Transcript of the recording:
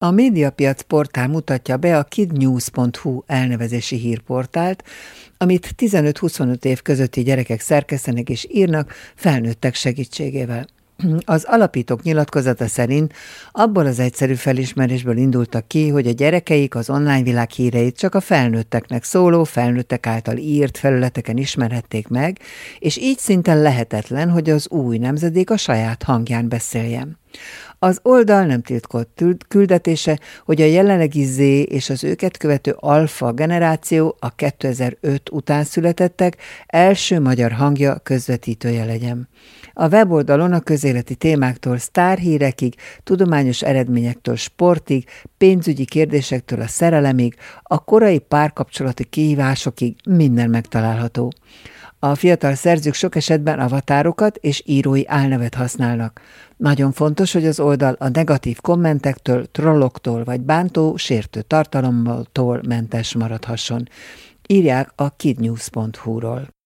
A Médiapiac portál mutatja be a kidnews.hu elnevezési hírportált, amit 15-25 év közötti gyerekek szerkesztenek és írnak felnőttek segítségével. Az alapítók nyilatkozata szerint abból az egyszerű felismerésből indultak ki, hogy a gyerekeik az online világ híreit csak a felnőtteknek szóló, felnőttek által írt felületeken ismerhették meg, és így szinte lehetetlen, hogy az új nemzedék a saját hangján beszéljen. Az oldal nem titkolt küldetése, hogy a jelenlegi Z és az őket követő alfa generáció, a 2005 után születettek, első magyar hangja közvetítője legyen. A weboldalon a közéleti témáktól sztárhírekig, tudományos eredményektől sportig, pénzügyi kérdésektől a szerelemig, a korai párkapcsolati kihívásokig minden megtalálható. A fiatal szerzők sok esetben avatárokat és írói álnevet használnak. Nagyon fontos, hogy az oldal a negatív kommentektől, trolloktól vagy bántó, sértő tartalomtól mentes maradhasson. Írják a kidnews.hu-ról.